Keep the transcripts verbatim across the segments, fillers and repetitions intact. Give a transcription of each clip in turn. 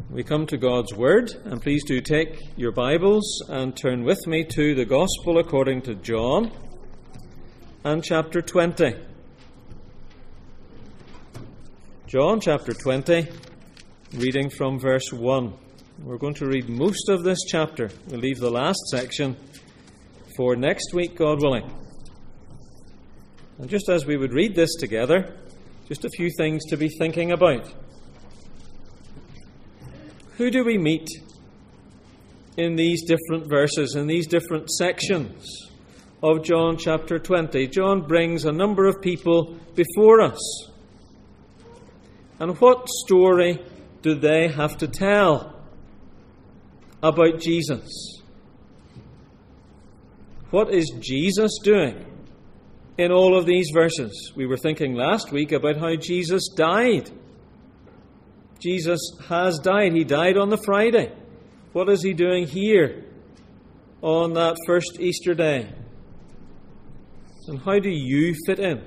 We come to God's Word, and please do take your Bibles and turn with me to the Gospel according to John and chapter twenty. John chapter twenty, reading from verse one. We're going to read most of this chapter. We'll leave the last section for next week, God willing. And just as we would read this together, just a few things to be thinking about. Who do we meet in these different verses, in these different sections of John chapter twenty? John brings a number of people before us. And what story do they have to tell about Jesus? What is Jesus doing in all of these verses? We were thinking last week about how Jesus died. Jesus has died. He died on the Friday. What is he doing here on that first Easter day? And how do you fit in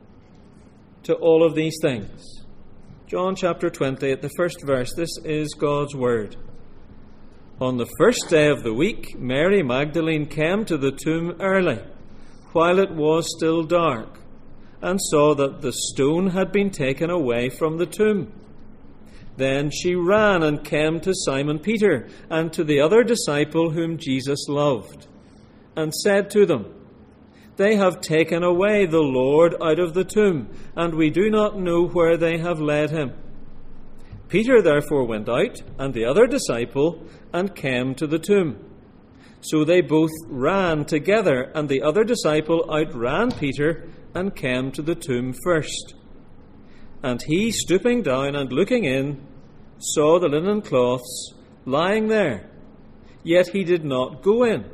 to all of these things? John chapter twenty, at the first verse, this is God's Word. On the first day of the week, Mary Magdalene came to the tomb early, while it was still dark, and saw that the stone had been taken away from the tomb. Then she ran and came to Simon Peter and to the other disciple whom Jesus loved, and said to them, "They have taken away the Lord out of the tomb, and we do not know where they have laid him." Peter therefore went out, and the other disciple, and came to the tomb. So they both ran together, and the other disciple outran Peter, and came to the tomb first. And he, stooping down and looking in, saw the linen cloths lying there, yet he did not go in.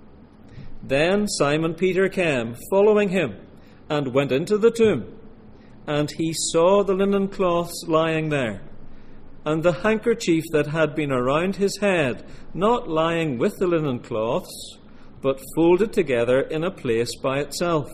Then Simon Peter came, following him, and went into the tomb. And he saw the linen cloths lying there, and the handkerchief that had been around his head, not lying with the linen cloths, but folded together in a place by itself.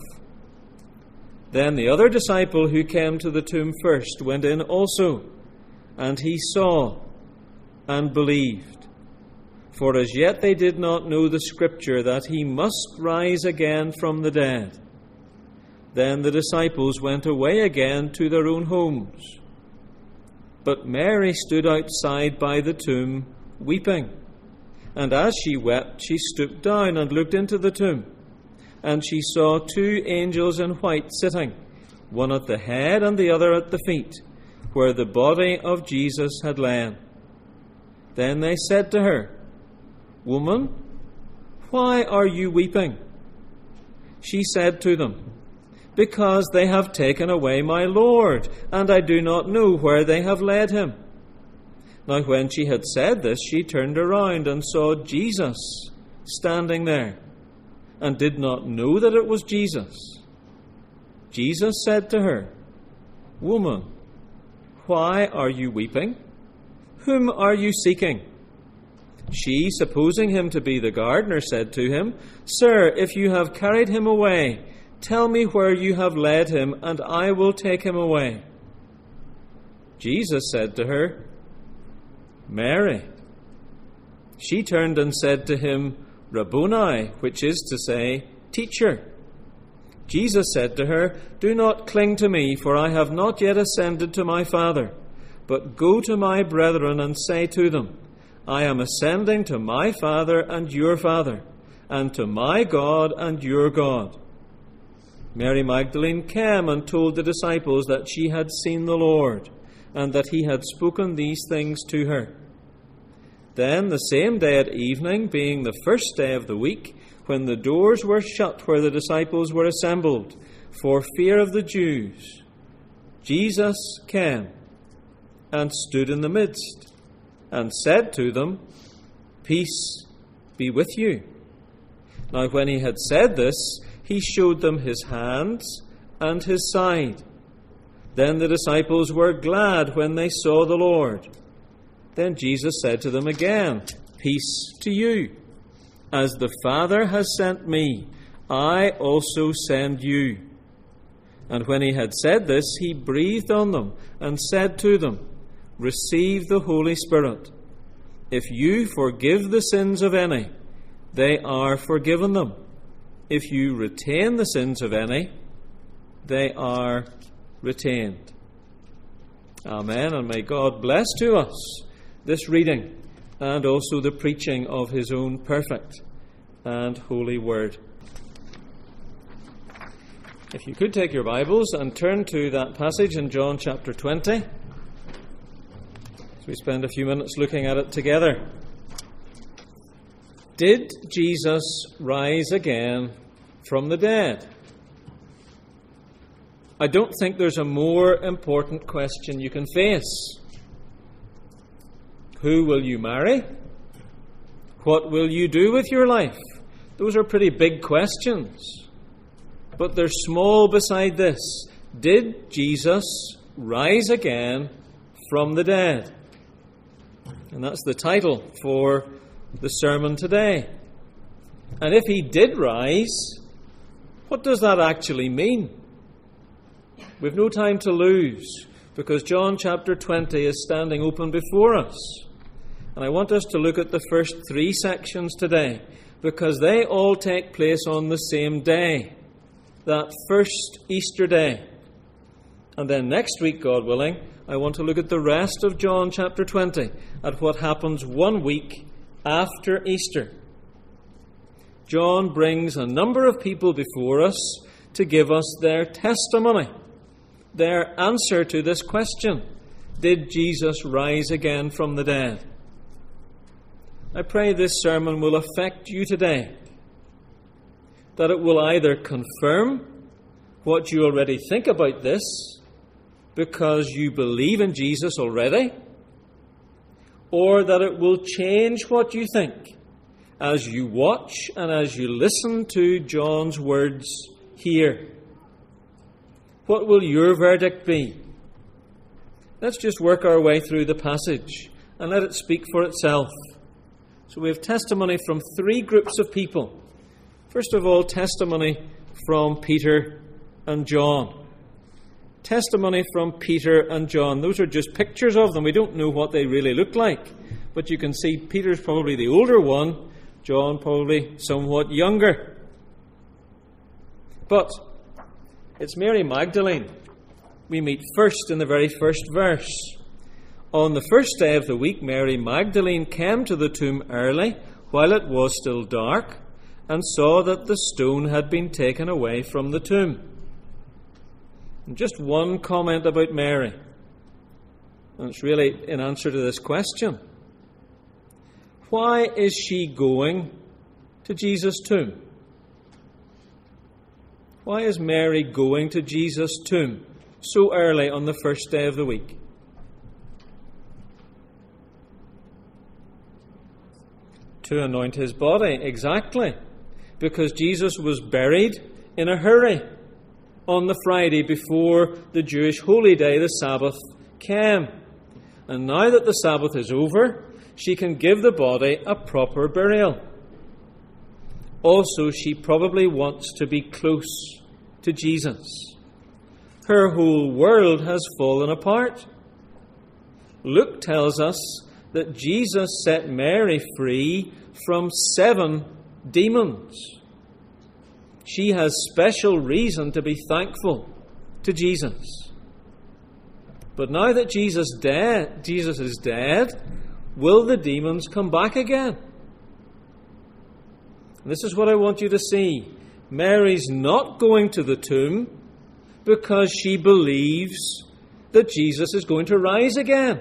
Then the other disciple who came to the tomb first went in also, and he saw and believed. For as yet they did not know the Scripture, that he must rise again from the dead. Then the disciples went away again to their own homes. But Mary stood outside by the tomb, weeping. And as she wept, she stooped down and looked into the tomb. And she saw two angels in white sitting, one at the head and the other at the feet, where the body of Jesus had lain. Then they said to her, "Woman, why are you weeping?" She said to them, "Because they have taken away my Lord, and I do not know where they have laid him." Now when she had said this, she turned around and saw Jesus standing there, and did not know that it was Jesus. Jesus said to her, "Woman, why are you weeping? Whom are you seeking?" She, supposing him to be the gardener, said to him, "Sir, if you have carried him away, tell me where you have laid him, and I will take him away." Jesus said to her, "Mary." She turned and said to him, "Rabboni," which is to say, Teacher. Jesus said to her, "Do not cling to me, for I have not yet ascended to my Father. But go to my brethren and say to them, I am ascending to my Father and your Father, and to my God and your God." Mary Magdalene came and told the disciples that she had seen the Lord, and that he had spoken these things to her. Then the same day at evening, being the first day of the week, when the doors were shut where the disciples were assembled, for fear of the Jews, Jesus came and stood in the midst, and said to them, "Peace be with you." Now when he had said this, he showed them his hands and his side. Then the disciples were glad when they saw the Lord. Then Jesus said to them again, "Peace to you. As the Father has sent me, I also send you." And when he had said this, he breathed on them and said to them, "Receive the Holy Spirit. If you forgive the sins of any, they are forgiven them. If you retain the sins of any, they are retained. Amen. And may God bless to us this reading and also the preaching of his own perfect and holy word. If you could take your Bibles and turn to that passage in John chapter twenty, as we spend a few minutes looking at it together. Did Jesus rise again from the dead? I don't think there's a more important question you can face. Who will you marry? What will you do with your life? Those are pretty big questions. But they're small beside this. Did Jesus rise again from the dead? And that's the title for the sermon today. And if he did rise, what does that actually mean? We've no time to lose, because John chapter twenty is standing open before us. And I want us to look at the first three sections today, because they all take place on the same day, that first Easter day. And then next week, God willing, I want to look at the rest of John chapter twenty, at what happens one week after Easter. John brings a number of people before us to give us their testimony, their answer to this question: did Jesus rise again from the dead? I pray this sermon will affect you today, that it will either confirm what you already think about this, because you believe in Jesus already, or that it will change what you think as you watch and as you listen to John's words here. What will your verdict be? Let's just work our way through the passage and let it speak for itself. So we have testimony from three groups of people. First of all, testimony from Peter and John. Testimony from Peter and John. Those are just pictures of them. We don't know what they really look like. But you can see Peter's probably the older one, John probably somewhat younger. But it's Mary Magdalene we meet first in the very first verse. On the first day of the week, Mary Magdalene came to the tomb early, while it was still dark, and saw that the stone had been taken away from the tomb. And just one comment about Mary, and it's really in answer to this question. Why is she going to Jesus' tomb? Why is Mary going to Jesus' tomb so early on the first day of the week? To anoint his body, exactly. Because Jesus was buried in a hurry on the Friday before the Jewish holy day, the Sabbath, came. And now that the Sabbath is over, she can give the body a proper burial. Also, she probably wants to be close to Jesus. Her whole world has fallen apart. Luke tells us that Jesus set Mary free from seven demons. She has special reason to be thankful to Jesus. But now that Jesus dead, Jesus is dead, will the demons come back again? And this is what I want you to see. Mary's not going to the tomb because she believes that Jesus is going to rise again.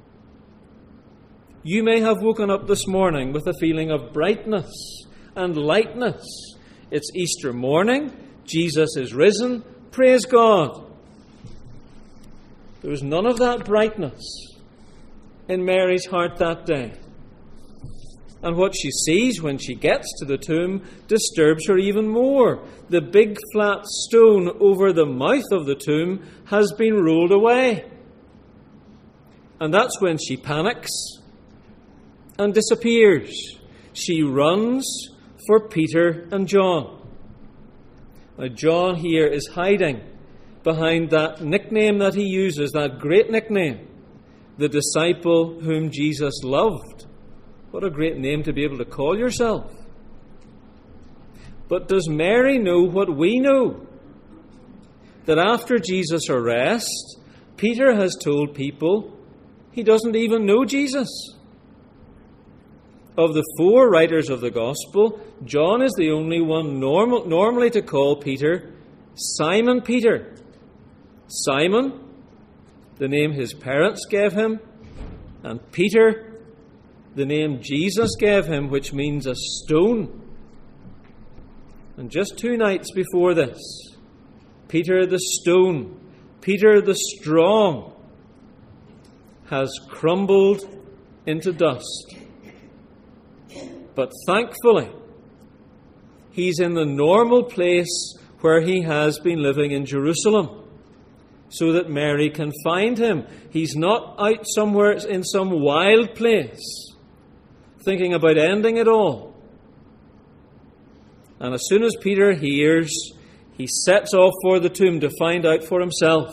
You may have woken up this morning with a feeling of brightness and lightness. It's Easter morning. Jesus is risen. Praise God. There was none of that brightness in Mary's heart that day. And what she sees when she gets to the tomb disturbs her even more. The big flat stone over the mouth of the tomb has been rolled away. And that's when she panics and disappears. She runs for Peter and John. Now, John here is hiding behind that nickname that he uses, that great nickname, the disciple whom Jesus loved. What a great name to be able to call yourself. But does Mary know what we know? That after Jesus' arrest, Peter has told people he doesn't even know Jesus. Of the four writers of the Gospel, John is the only one normal, normally to call Peter Simon Peter. Simon, the name his parents gave him, and Peter, the name Jesus gave him, which means a stone. And just two nights before this, Peter the stone, Peter the strong, has crumbled into dust. But thankfully, he's in the normal place where he has been living in Jerusalem, so that Mary can find him. He's not out somewhere in some wild place, thinking about ending it all. And as soon as Peter hears, he sets off for the tomb to find out for himself.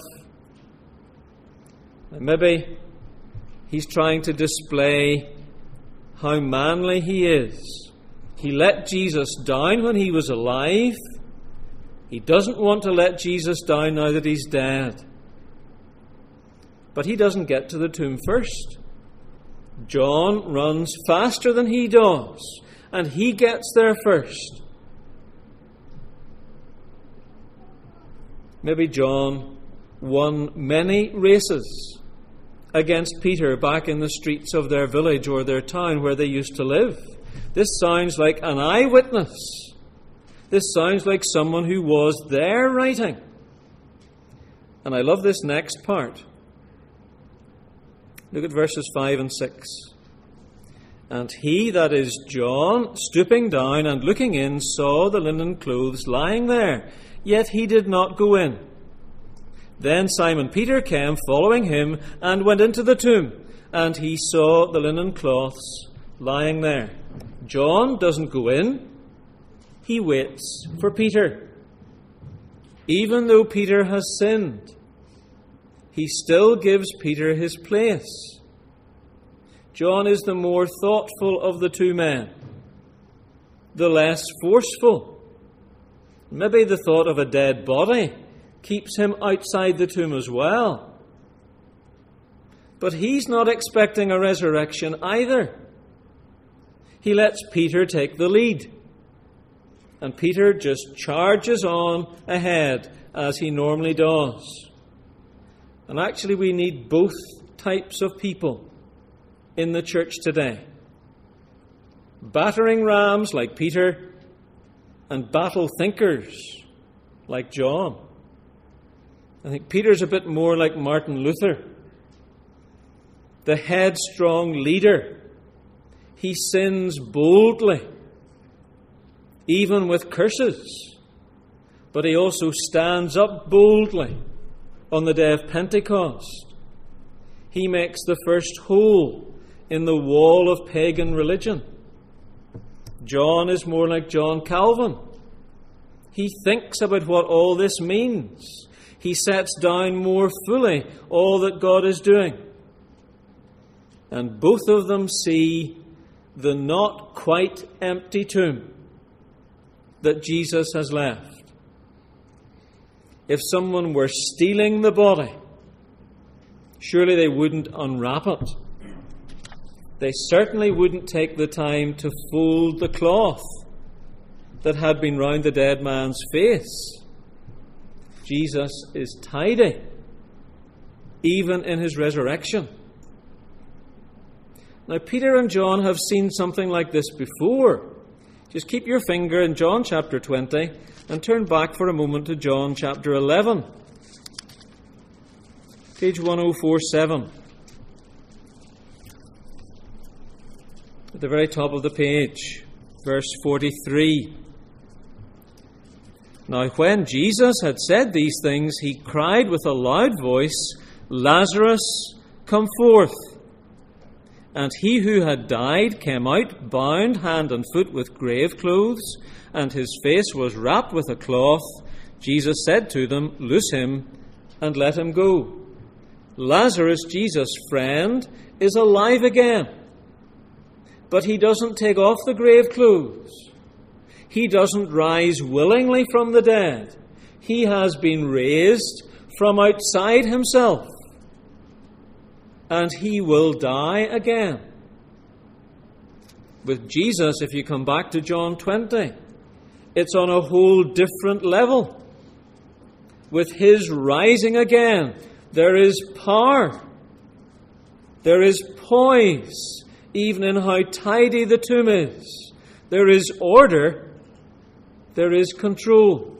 And maybe he's trying to display how manly he is. He let Jesus down when he was alive. He doesn't want to let Jesus down now that he's dead. But he doesn't get to the tomb first. John runs faster than he does, and he gets there first. Maybe John won many races against Peter back in the streets of their village or their town where they used to live. This sounds like an eyewitness. This sounds like someone who was there writing. And I love this next part. Look at verses five and six. And he, that is John, stooping down and looking in, saw the linen clothes lying there, yet he did not go in. Then Simon Peter came, following him, and went into the tomb, and he saw the linen cloths lying there. John doesn't go in. He waits for Peter. Even though Peter has sinned, he still gives Peter his place. John is the more thoughtful of the two men, the less forceful. Maybe the thought of a dead body keeps him outside the tomb as well. But he's not expecting a resurrection either. He lets Peter take the lead. And Peter just charges on ahead as he normally does. And actually we need both types of people in the church today. Battering rams like Peter and battle thinkers like John. I think Peter's a bit more like Martin Luther, the headstrong leader. He sins boldly, even with curses, but he also stands up boldly on the day of Pentecost. He makes the first hole in the wall of pagan religion. John is more like John Calvin. He thinks about what all this means. He sets down more fully all that God is doing. And both of them see the not quite empty tomb that Jesus has left. If someone were stealing the body, surely they wouldn't unwrap it. They certainly wouldn't take the time to fold the cloth that had been round the dead man's face. Jesus is tidy, even in his resurrection. Now, Peter and John have seen something like this before. Just keep your finger in John chapter twenty and turn back for a moment to John chapter eleven. Page ten forty-seven. At the very top of the page, verse forty-three. Now when Jesus had said these things, he cried with a loud voice, Lazarus, come forth. And he who had died came out, bound hand and foot with grave clothes, and his face was wrapped with a cloth. Jesus said to them, Loose him and let him go. Lazarus, Jesus' friend, is alive again. but he doesn't take off the grave clothes. He doesn't rise willingly from the dead. He has been raised from outside himself, and he will die again. With Jesus, if you come back to John twenty, it's on a whole different level. With his rising again, there is power. There is poise, even in how tidy the tomb is. There is order. There is control.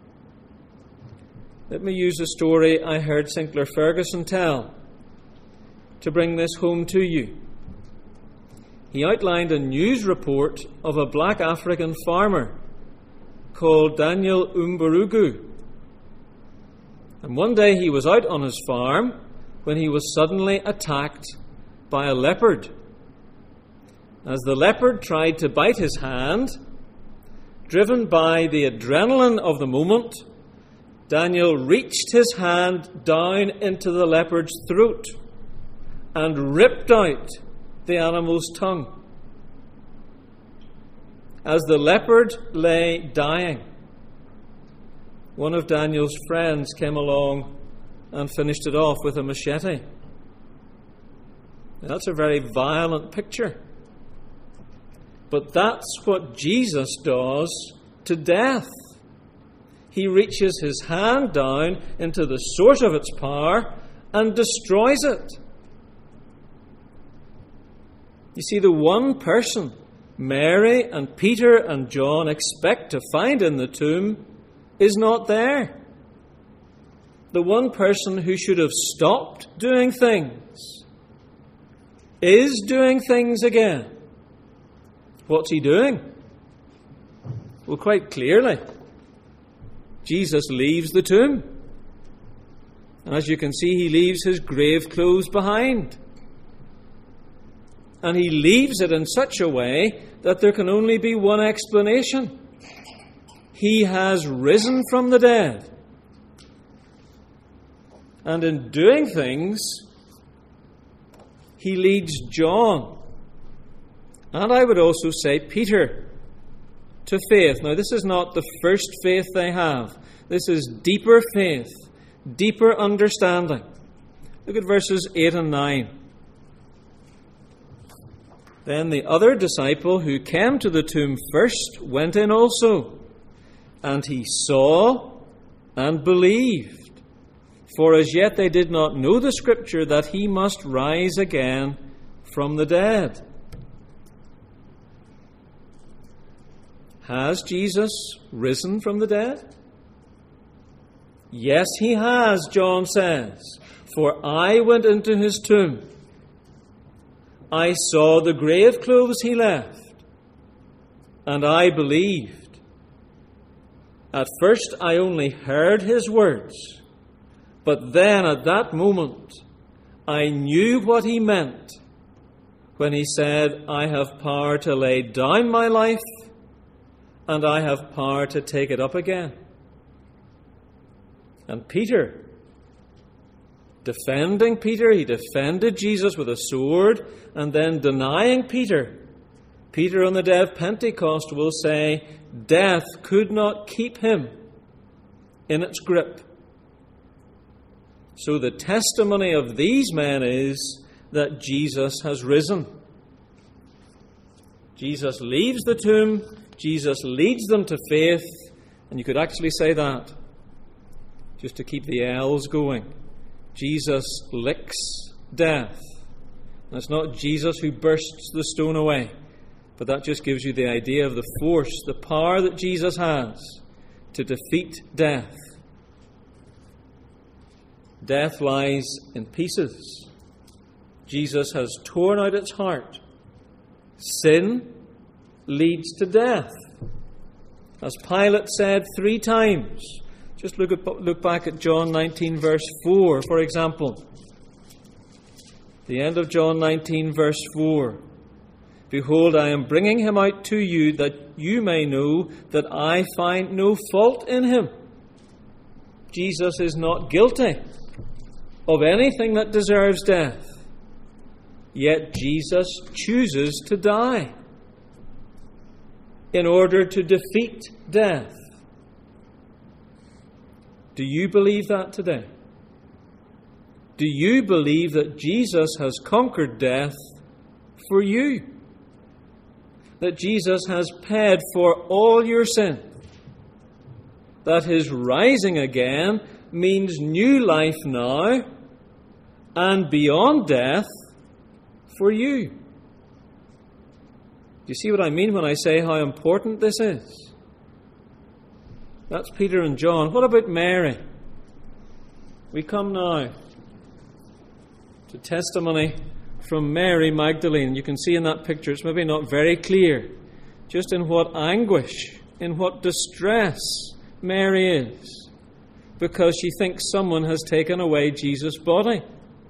Let me use a story I heard Sinclair Ferguson tell to bring this home to you. He outlined a news report of a black African farmer called Daniel Umburugu. And one day he was out on his farm when he was suddenly attacked by a leopard. As the leopard tried to bite his hand, driven by the adrenaline of the moment, Daniel reached his hand down into the leopard's throat and ripped out the animal's tongue. As the leopard lay dying, one of Daniel's friends came along and finished it off with a machete. Now, that's a very violent picture. But that's what Jesus does to death. He reaches his hand down into the source of its power and destroys it. You see, the one person Mary and Peter and John expect to find in the tomb is not there. The one person who should have stopped doing things is doing things again. What's he doing? Well, quite clearly, Jesus leaves the tomb. And as you can see, he leaves his grave clothes behind. And he leaves it in such a way that there can only be one explanation. He has risen from the dead. And in doing things, he leads John, and I would also say Peter, to faith. Now, this is not the first faith they have. This is deeper faith, deeper understanding. Look at verses eight and nine. Then the other disciple who came to the tomb first went in also, and he saw and believed. For as yet they did not know the Scripture that he must rise again from the dead. Has Jesus risen from the dead? Yes, he has, John says. For I went into his tomb. I saw the grave clothes he left, and I believed. At first I only heard his words, but then at that moment I knew what he meant when he said, I have power to lay down my life, and I have power to take it up again. And Peter, defending Peter, he defended Jesus with a sword, and then denying Peter. Peter on the day of Pentecost will say, death could not keep him in its grip. So the testimony of these men is that Jesus has risen. Jesus leaves the tomb, Jesus leads them to faith, and you could actually say that, just to keep the L's going. Jesus licks death. And it's not Jesus who bursts the stone away, but that just gives you the idea of the force, the power that Jesus has to defeat death. Death lies in pieces. Jesus has torn out its heart. Sin leads to death. As Pilate said three times. Just look at, look back at John nineteen, verse four, for example. The end of John nineteen, verse four. Behold, I am bringing him out to you, that you may know that I find no fault in him. Jesus is not guilty of anything that deserves death. Yet Jesus chooses to die in order to defeat death. Do you believe that today? Do you believe that Jesus has conquered death for you? That Jesus has paid for all your sin? That his rising again means new life now and beyond death for you? Do you see what I mean when I say how important this is? That's Peter and John. What about Mary? We come now to testimony from Mary Magdalene. You can see in that picture, it's maybe not very clear, just in what anguish, in what distress Mary is, because she thinks someone has taken away Jesus' body.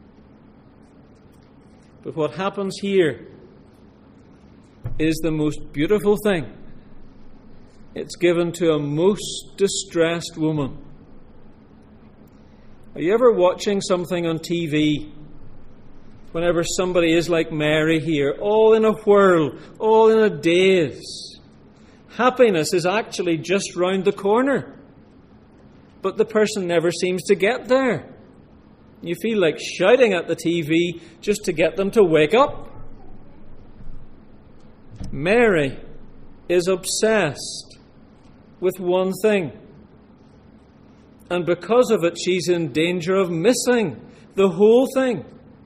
But what happens here is the most beautiful thing. It's given to a most distressed woman. Are you ever watching something on T V? Whenever somebody is like Mary here, all in a whirl, all in a daze. Happiness is actually just round the corner. But the person never seems to get there. You feel like shouting at the T V just to get them to wake up. Mary is obsessed with one thing. And because of it, she's in danger of missing the whole thing.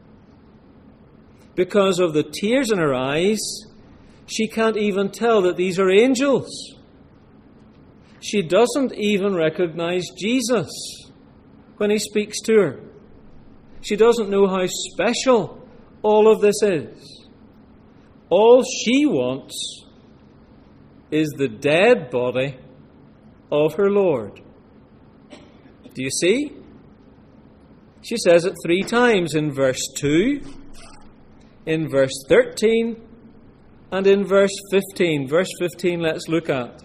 Because of the tears in her eyes, she can't even tell that these are angels. She doesn't even recognize Jesus when he speaks to her. She doesn't know how special all of this is. All she wants is the dead body of her Lord. Do you see? She says it three times in verse two, in verse thirteen, and in verse fifteen. Verse fifteen, let's look at.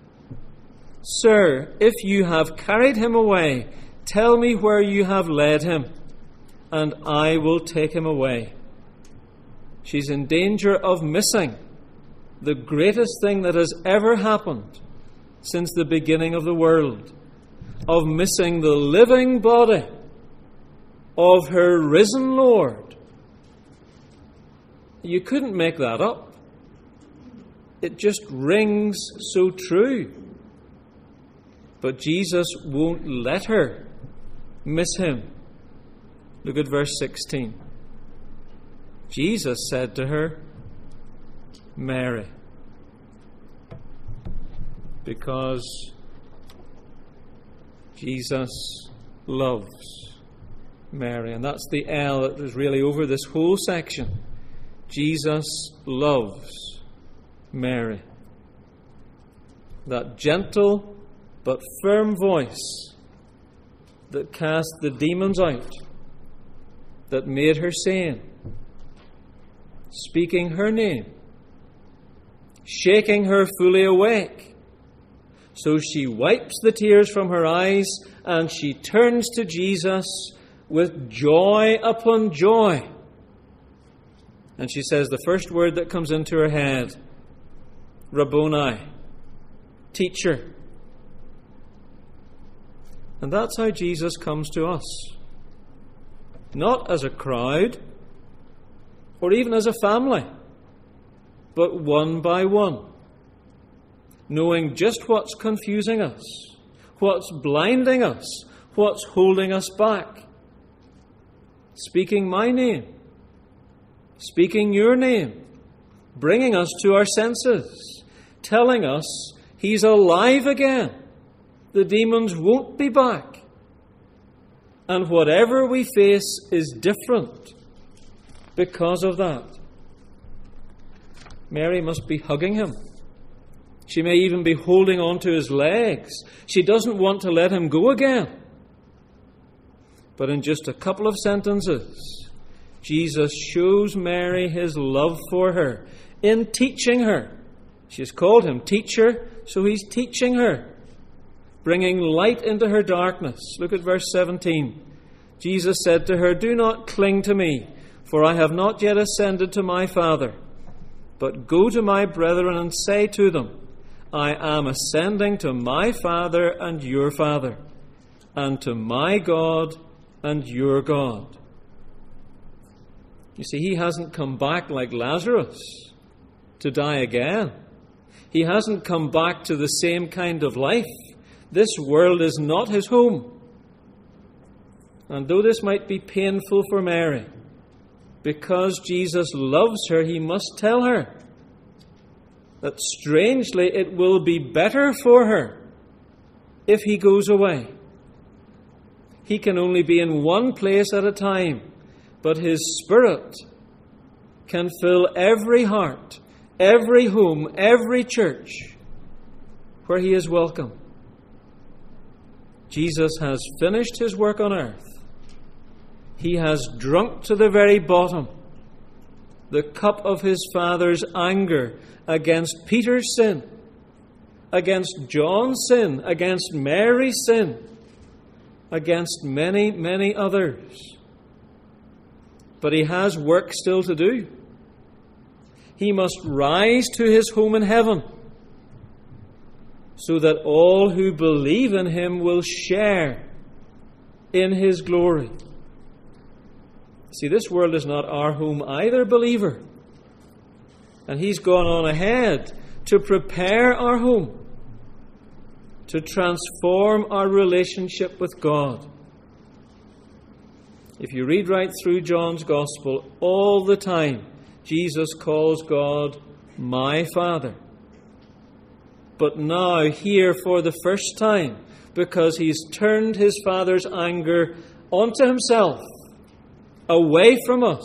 Sir, if you have carried him away, tell me where you have led him, and I will take him away. She's in danger of missing the greatest thing that has ever happened since the beginning of the world, of missing the living body of her risen Lord. You couldn't make that up. It just rings so true. But Jesus won't let her miss him. Look at verse sixteen. Jesus said to her, Mary. Because Jesus loves Mary. And that's the L that is really over this whole section. Jesus loves Mary. That gentle but firm voice that cast the demons out, that made her sane, speaking her name, shaking her fully awake. So she wipes the tears from her eyes and she turns to Jesus with joy upon joy. And she says the first word that comes into her head, Rabboni, teacher. And that's how Jesus comes to us. Not as a crowd, or even as a family, but one by one, knowing just what's confusing us, what's blinding us, what's holding us back. Speaking my name, speaking your name, bringing us to our senses, telling us he's alive again. The demons won't be back. And whatever we face is different because of that. Mary must be hugging him. She may even be holding on to his legs. She doesn't want to let him go again. But in just a couple of sentences, Jesus shows Mary his love for her in teaching her. She's called him teacher, so he's teaching her, bringing light into her darkness. Look at verse seventeen. Jesus said to her, do not cling to me, for I have not yet ascended to my Father. But go to my brethren and say to them, I am ascending to my Father and your Father, and to my God and your God. You see, he hasn't come back like Lazarus to die again. He hasn't come back to the same kind of life. This world is not his home. And though this might be painful for Mary, because Jesus loves her, he must tell her that strangely it will be better for her if he goes away. He can only be in one place at a time, but his Spirit can fill every heart, every home, every church where he is welcome. Jesus has finished his work on earth. He has drunk to the very bottom the cup of his Father's anger against Peter's sin, against John's sin, against Mary's sin, against many, many others. But he has work still to do. He must rise to his home in heaven so that all who believe in him will share in his glory. See, this world is not our home either, believer. And he's gone on ahead to prepare our home, to transform our relationship with God. If you read right through John's Gospel, all the time Jesus calls God my Father. But now, here for the first time, because he's turned his Father's anger onto himself, away from us,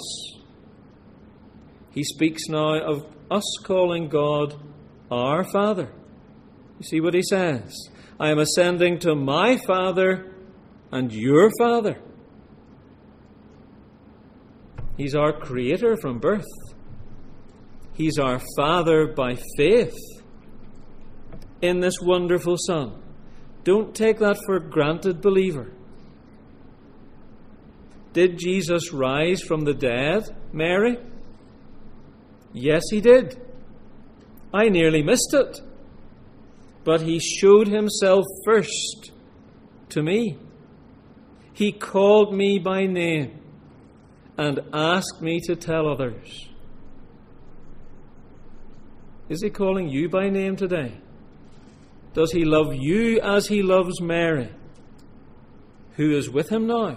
he speaks now of us calling God our Father. You see what he says? I am ascending to my Father and your Father. He's our Creator from birth. He's our Father by faith in this wonderful Son. Don't take that for granted, believer. Did Jesus rise from the dead, Mary? Yes, he did. I nearly missed it. But he showed himself first to me. He called me by name and asked me to tell others. Is he calling you by name today? Does he love you as he loves Mary, who is with him now?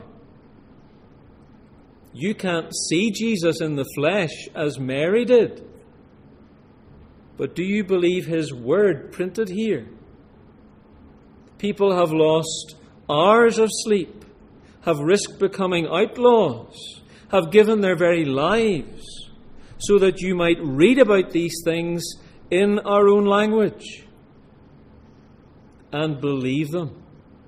You can't see Jesus in the flesh as Mary did. But do you believe his word printed here? People have lost hours of sleep, have risked becoming outlaws, have given their very lives so that you might read about these things in our own language and believe them.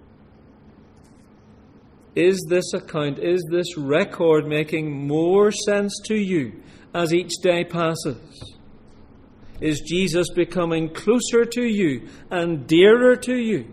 Is this account, is this record making more sense to you as each day passes? Is Jesus becoming closer to you and dearer to you?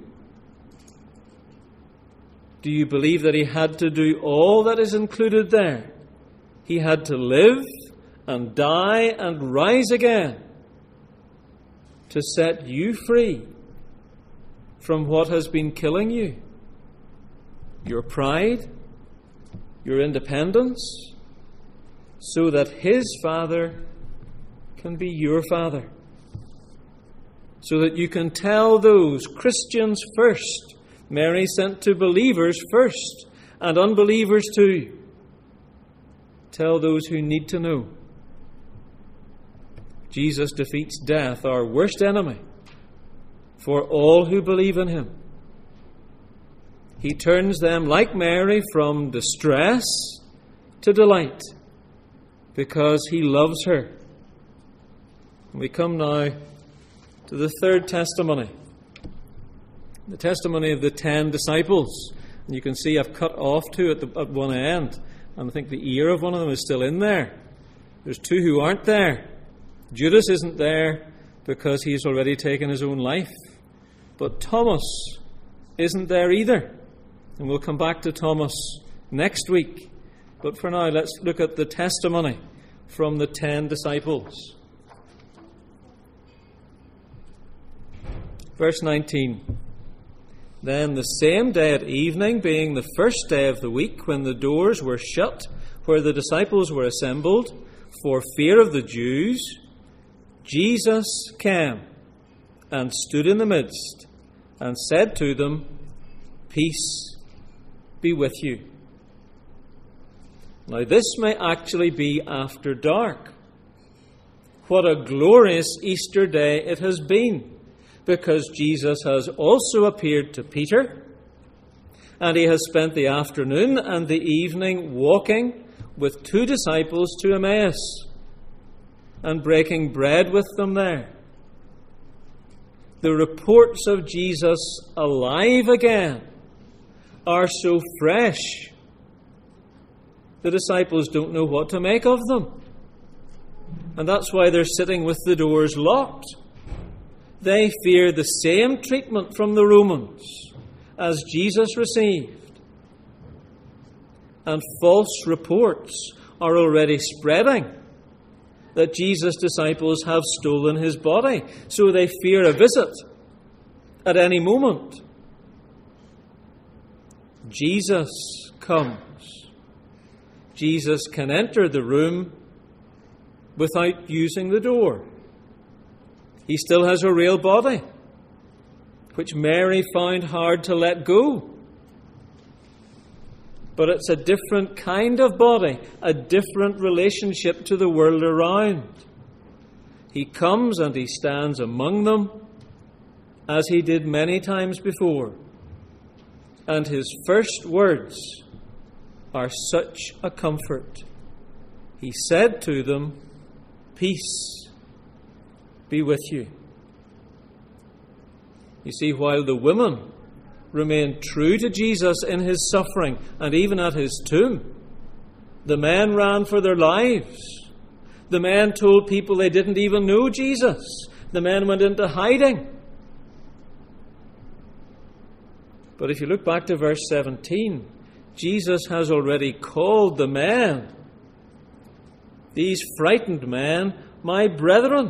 Do you believe that he had to do all that is included there? He had to live and die and rise again to set you free from what has been killing you. Your pride, your independence, so that his Father can be your Father. So that you can tell those Christians first, Mary sent to believers first, and unbelievers too. Tell those who need to know. Jesus defeats death, our worst enemy, for all who believe in him. He turns them, like Mary, from distress to delight because he loves her. We come now to the third testimony, the testimony of the ten disciples. And you can see I've cut off two at, the, at one end, and I think the ear of one of them is still in there. There's two who aren't there. Judas isn't there because he's already taken his own life. But Thomas isn't there either. And we'll come back to Thomas next week But for now, let's look at the testimony from the ten disciples. Verse nineteen. Then the same day at evening, being the first day of the week, when the doors were shut, where the disciples were assembled, for fear of the Jews, Jesus came and stood in the midst and said to them, Peace be with you. Now this may actually be after dark. What a glorious Easter day it has been, because Jesus has also appeared to Peter, and he has spent the afternoon and the evening walking with two disciples to Emmaus and breaking bread with them there. The reports of Jesus alive again are so fresh, the disciples don't know what to make of them. And that's why they're sitting with the doors locked. They fear the same treatment from the Romans as Jesus received. And false reports are already spreading that Jesus' disciples have stolen his body, so they fear a visit at any moment. Jesus comes. Jesus can enter the room without using the door. He still has a real body, which Mary found hard to let go. But it's a different kind of body, a different relationship to the world around. He comes and he stands among them, as he did many times before. And his first words are such a comfort. He said to them, Peace be with you. You see, while the women remained true to Jesus in his suffering and even at his tomb, the men ran for their lives. The men told people they didn't even know Jesus. The men went into hiding. But if you look back to verse seventeen, Jesus has already called the men, these frightened men, my brethren.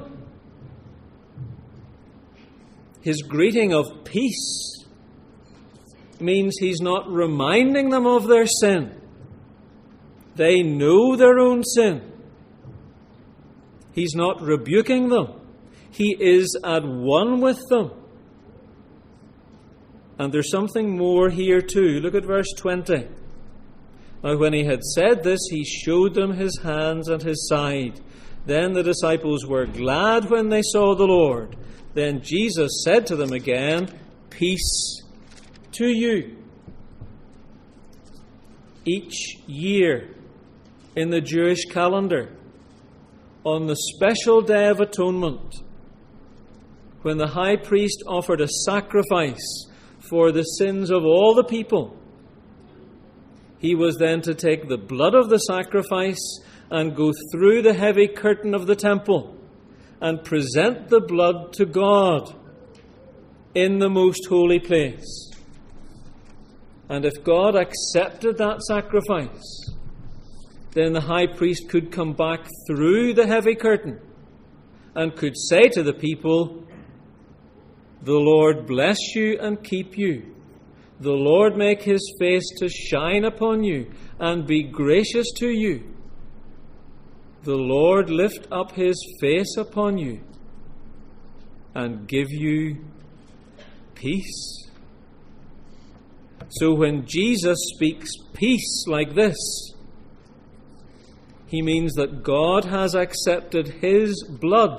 His greeting of peace means he's not reminding them of their sin. They know their own sin. He's not rebuking them. He is at one with them. And there's something more here too. Look at verse twenty. Now when he had said this, he showed them his hands and his side. Then the disciples were glad when they saw the Lord. Then Jesus said to them again, Peace to you. Each year in the Jewish calendar, on the special day of atonement, when the high priest offered a sacrifice for the sins of all the people, he was then to take the blood of the sacrifice and go through the heavy curtain of the temple and present the blood to God in the most holy place. And if God accepted that sacrifice, then the high priest could come back through the heavy curtain and could say to the people, The Lord bless you and keep you. The Lord make his face to shine upon you and be gracious to you. The Lord lift up his face upon you and give you peace. So when Jesus speaks peace like this, he means that God has accepted his blood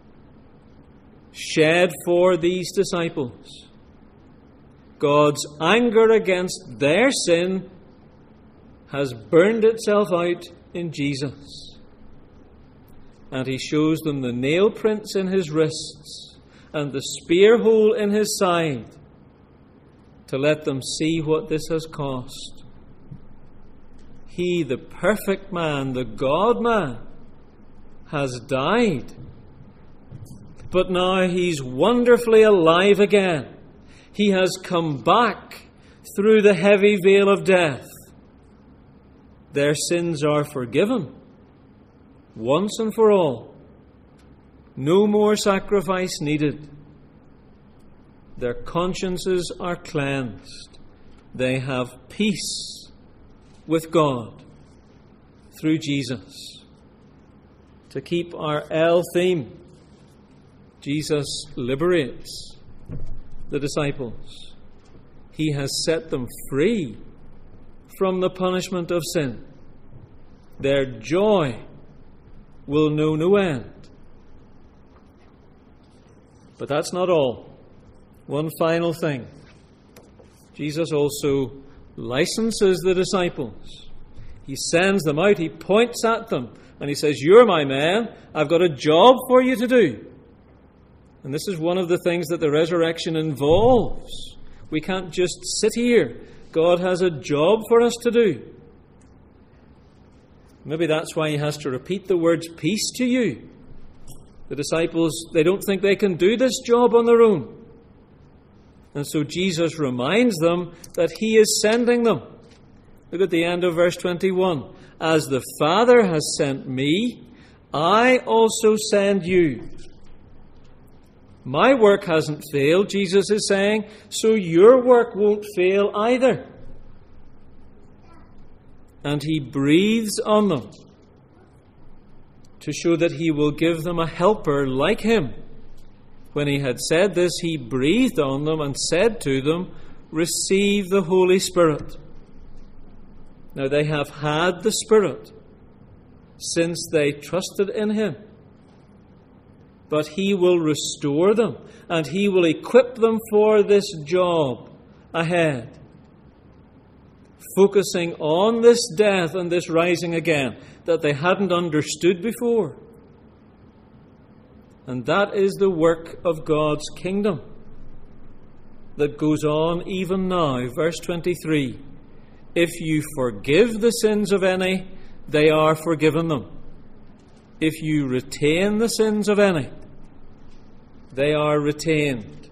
shed for these disciples. God's anger against their sin has burned itself out in Jesus. And he shows them the nail prints in his wrists and the spear hole in his side to let them see what this has cost. He, the perfect man, the God-man, has died. But now he's wonderfully alive again. He has come back through the heavy veil of death. Their sins are forgiven once and for all. No more sacrifice needed. Their consciences are cleansed. They have peace with God through Jesus. To keep our L theme, Jesus liberates the disciples. He has set them free from the punishment of sin. Their joy will know no end. But that's not all. One final thing. Jesus also licenses the disciples. He sends them out, he points at them, and he says, "You're my men, I've got a job for you to do." And this is one of the things that the resurrection involves. We can't just sit here. God has a job for us to do. Maybe that's why he has to repeat the words peace to you. The disciples, they don't think they can do this job on their own. And so Jesus reminds them that he is sending them. Look at the end of verse twenty-one. "As the Father has sent me, I also send you." My work hasn't failed, Jesus is saying, so your work won't fail either. And he breathes on them to show that he will give them a helper like him. When he had said this, he breathed on them and said to them, "Receive the Holy Spirit." Now they have had the Spirit since they trusted in him. But he will restore them and he will equip them for this job ahead. Focusing on this death and this rising again that they hadn't understood before. And that is the work of God's kingdom that goes on even now. Verse twenty-three. "If you forgive the sins of any, they are forgiven them. If you retain the sins of any, they are retained."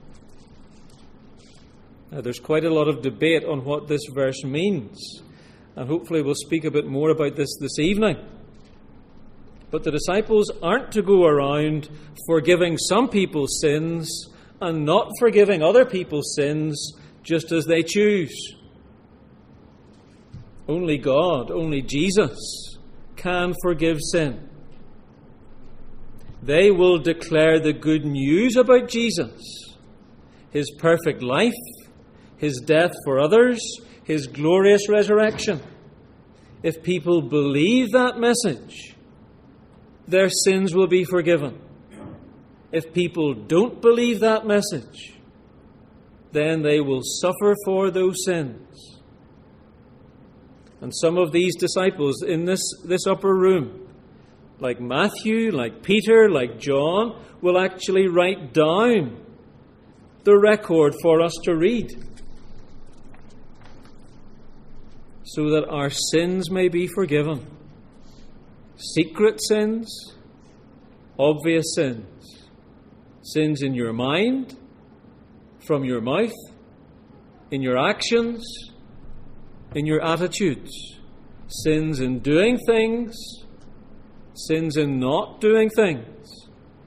Now, there's quite a lot of debate on what this verse means, and hopefully we'll speak a bit more about this this evening. But the disciples aren't to go around forgiving some people's sins and not forgiving other people's sins just as they choose. Only God, only Jesus can forgive sin. They will declare the good news about Jesus, his perfect life, his death for others, his glorious resurrection. If people believe that message, their sins will be forgiven. If people don't believe that message, then they will suffer for those sins. And some of these disciples in this, this upper room, like Matthew, like Peter, like John, will actually write down the record for us to read, so that our sins may be forgiven. Secret sins, obvious sins, sins in your mind, from your mouth, in your actions, in your attitudes, sins in doing things, sins in not doing things.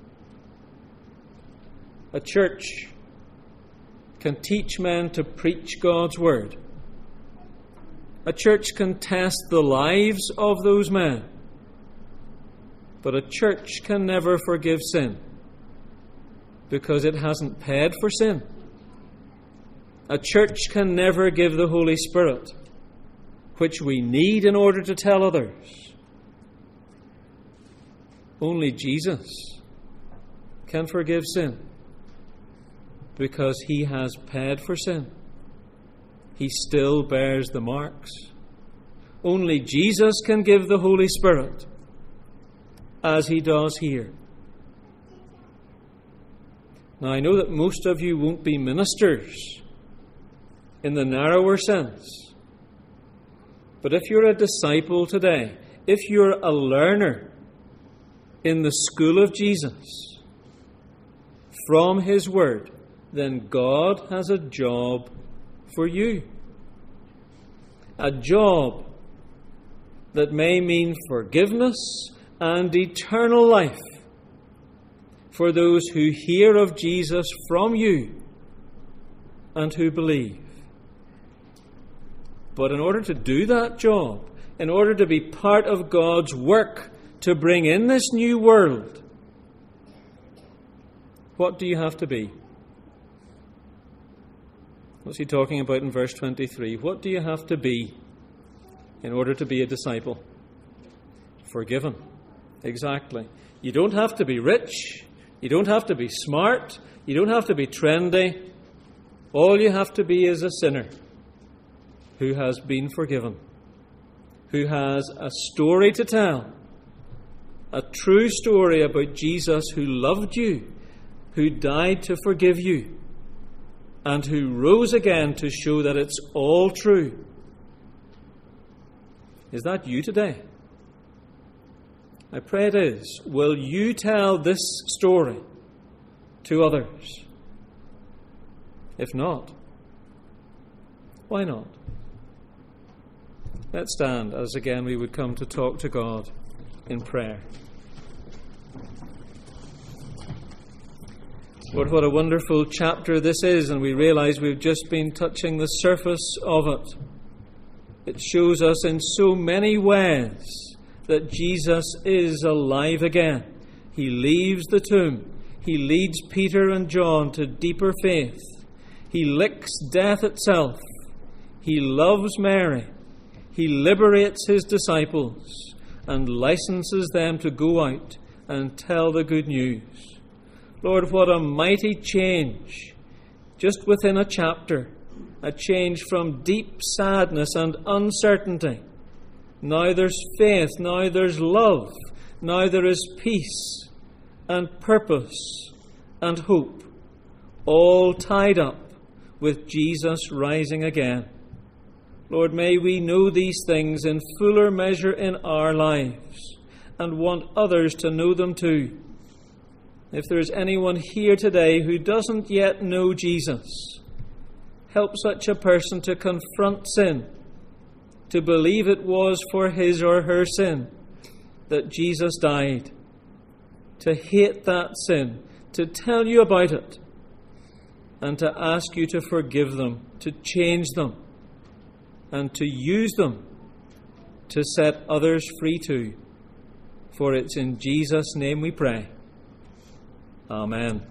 A church can teach men to preach God's word. A church can test the lives of those men. But a church can never forgive sin because it hasn't paid for sin. A church can never give the Holy Spirit, which we need in order to tell others. Only Jesus can forgive sin because he has paid for sin. He still bears the marks. Only Jesus can give the Holy Spirit, as he does here. Now, I know that most of you won't be ministers in the narrower sense. But if you're a disciple today, if you're a learner in the school of Jesus from his word, then God has a job for you. A job that may mean forgiveness and eternal life for those who hear of Jesus from you and who believe. But in order to do that job, in order to be part of God's work to bring in this new world, what do you have to be? What's he talking about in verse twenty-three? What do you have to be in order to be a disciple? Forgiven. Exactly. You don't have to be rich. You don't have to be smart. You don't have to be trendy. All you have to be is a sinner who has been forgiven, who has a story to tell, a true story about Jesus who loved you, who died to forgive you, and who rose again to show that it's all true. Is that you today? I pray it is. Will you tell this story to others? If not, why not? Let's stand as again we would come to talk to God in prayer. Lord, what a wonderful chapter this is, and we realize we've just been touching the surface of it. It shows us in so many ways that Jesus is alive again. He leaves the tomb. He leads Peter and John to deeper faith. He licks death itself. He loves Mary. He liberates his disciples and licenses them to go out and tell the good news. Lord, what a mighty change just within a chapter. A change from deep sadness and uncertainty. Now there's faith, now there's love, now there is peace and purpose and hope, all tied up with Jesus rising again. Lord, may we know these things in fuller measure in our lives and want others to know them too. If there is anyone here today who doesn't yet know Jesus, help such a person to confront sin, to believe it was for his or her sin that Jesus died, to hate that sin, to tell you about it, and to ask you to forgive them, to change them, and to use them to set others free too. For it's in Jesus' name we pray. Amen.